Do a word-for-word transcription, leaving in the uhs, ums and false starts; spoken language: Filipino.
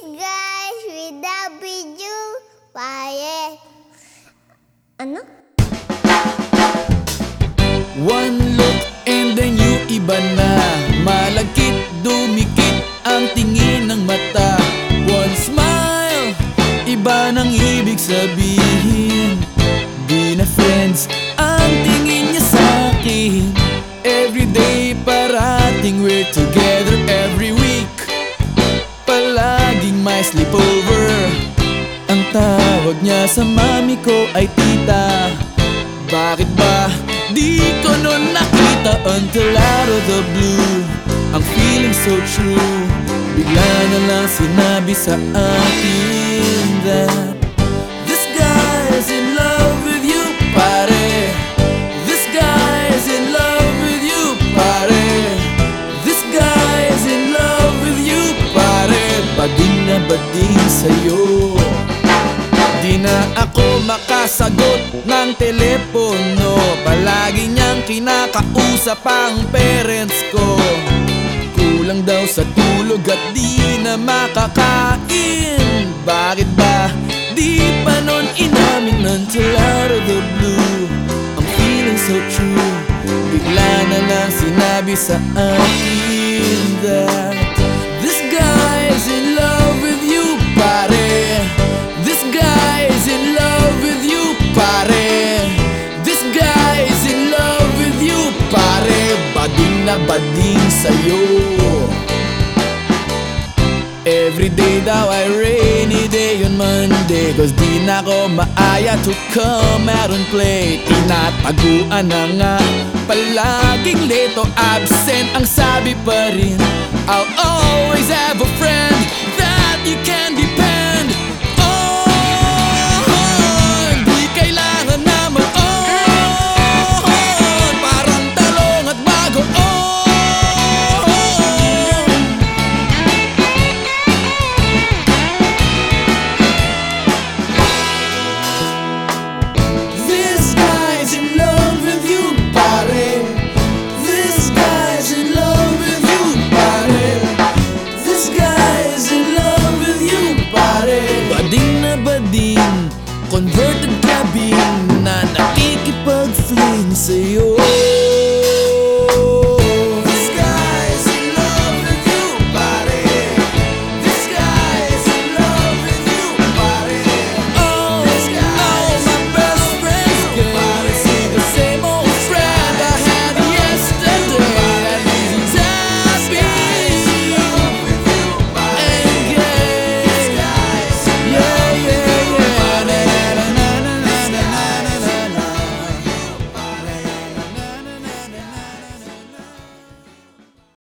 guys, we love you. Pare. Ano? One look and then you iba na. Malagkit, dumikit ang tingin ng mata. One smile, iba nang ibig sabihin. Di na friends ang tingin niya sa'kin. Everyday parating we're together every week. Palaging may sleepover. Ang tawag niya sa mami ko ay tita. Bakit ba di ko nun nakita until out of the blue? Ang feeling so true. Bigla na lang sinabi sa akin that this guy's in love with you, pare. This guy's in love with you, pare. This guy's in love with you, pare. Bading na bading sa'yo. Di na ako makasagot ng telepono. Palagi niyang kinakausap ang parents ko. Kulang daw sa tulog at di na makakain. Bakit ba di pa nun inamin until out of the blue? I'm feeling so true. Bigla na lang sinabi sa akin that this guy's in love with you, pare. This guy's in love with you, pare. This guy's in love with you, pare. Bading na bading sa'yo. Everyday daw ay rainy day on Monday, cause di na ko maaya to come out and play. Tinataguan na nga, palaging late o absent. Ang sabi pa rin, I'll always have a friend that you can depend on. Di kailangan na mag-on, parang talong at bago on. This guy's in love with you, pare. This guy's in love with you, pare. This guy's in love with you, pare. Bading na bading, converted cabin na nakikipag-fling sa'yo.